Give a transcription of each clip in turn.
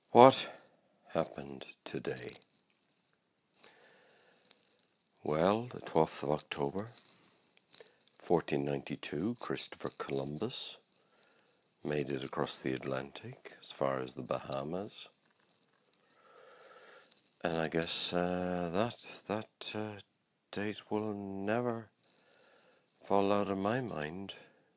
What happened today? Well, the 12th of October, 1492, Christopher Columbus made it across the Atlantic as far as the Bahamas. And I guess that date will never fall out of my mind.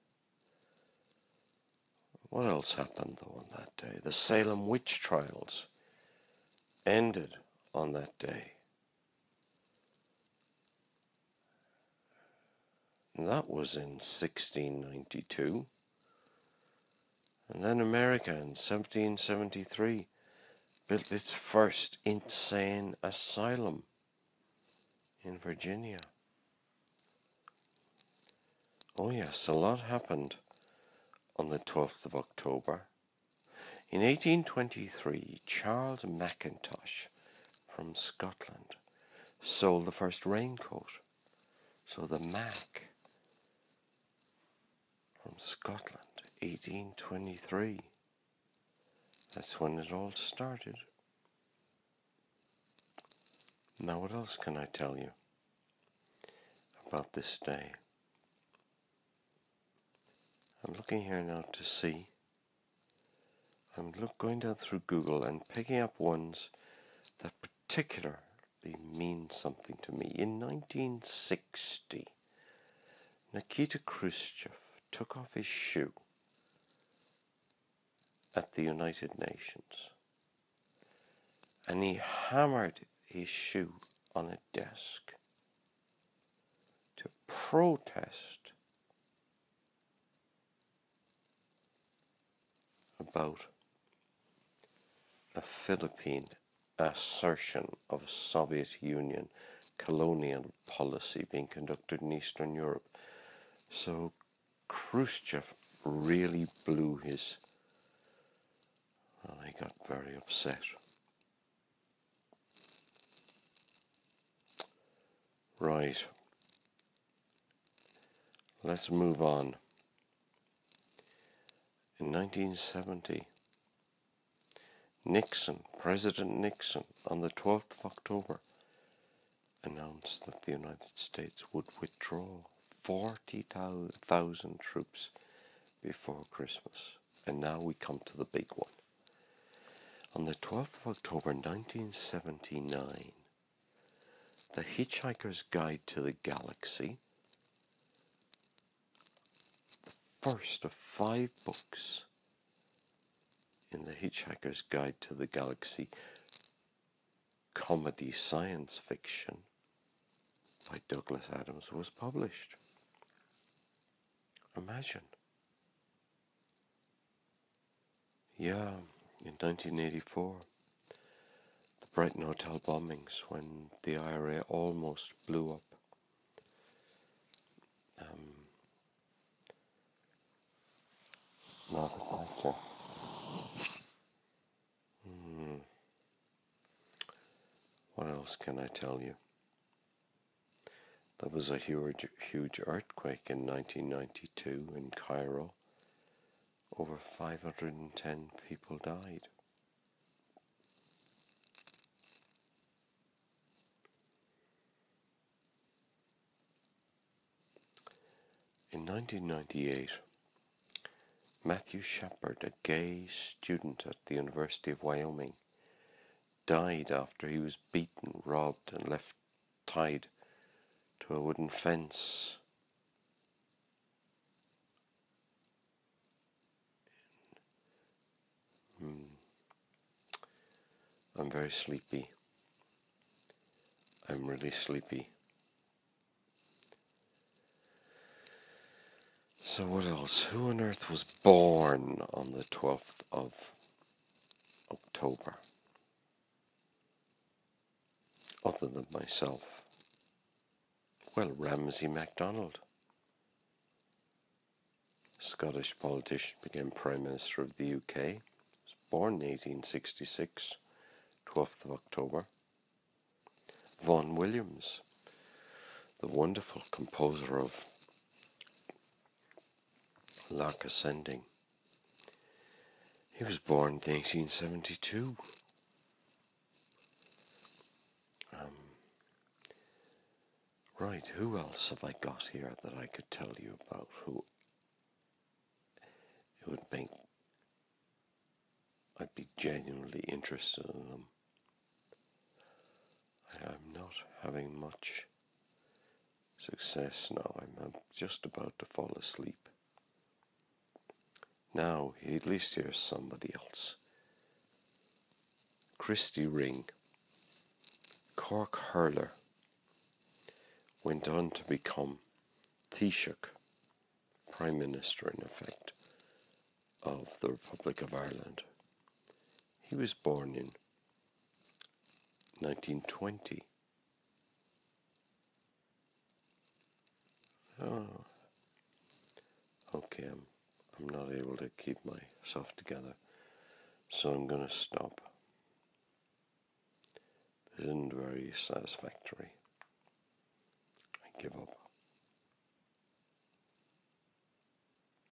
What else happened, though, on that day? The Salem witch trials ended on that day. And that was in 1692. And then America in 1773 built its first insane asylum in Virginia. Oh yes, a lot happened on the 12th of October. In 1823, Charles Mackintosh from Scotland sold the first raincoat. So the Mac from Scotland, 1823. That's when it all started. Now what else can I tell you about this day? I'm looking here now to see. I'm going down through Google and picking up ones that particularly mean something to me. In 1960, Nikita Khrushchev took off his shoe at the United Nations and he hammered his shoe on a desk to protest about a Philippine assertion of Soviet Union colonial policy being conducted in Eastern Europe. So Khrushchev really blew his... Well, he got very upset. Right. Let's move on. In 1970, President Nixon, on the 12th of October, announced that the United States would withdraw 40,000 troops before Christmas. And now we come to the big one. On the 12th of October 1979, The Hitchhiker's Guide to the Galaxy, the first of 5 books in The Hitchhiker's Guide to the Galaxy comedy science fiction by Douglas Adams, was published. Imagine. Yeah, in 1984, the Brighton Hotel bombings, when the IRA almost blew up Margaret Thatcher. What else can I tell you? There was a huge earthquake in 1992 in Cairo. Over 510 people died. In 1998, Matthew Shepard, a gay student at the University of Wyoming, died after he was beaten, robbed, and left tied to a wooden fence. I'm very sleepy. I'm really sleepy. So what else? Who on earth was born on the 12th of October? Other than myself. Well, Ramsay MacDonald. Scottish politician, became Prime Minister of the UK. He was born in 1866, 12th of October. Vaughan Williams, the wonderful composer of Lark Ascending. He was born in 1872. Right, who else have I got here that I could tell you about who it would make I'd be genuinely interested in them? I'm not having much success now. I'm just about to fall asleep. Now, at least here's somebody else. Christy Ring, Cork hurler, went on to become Taoiseach, Prime Minister in effect, of the Republic of Ireland. He was born in 1920. Oh, okay, I'm not able to keep myself together, so I'm going to stop. This isn't very satisfactory. I give up.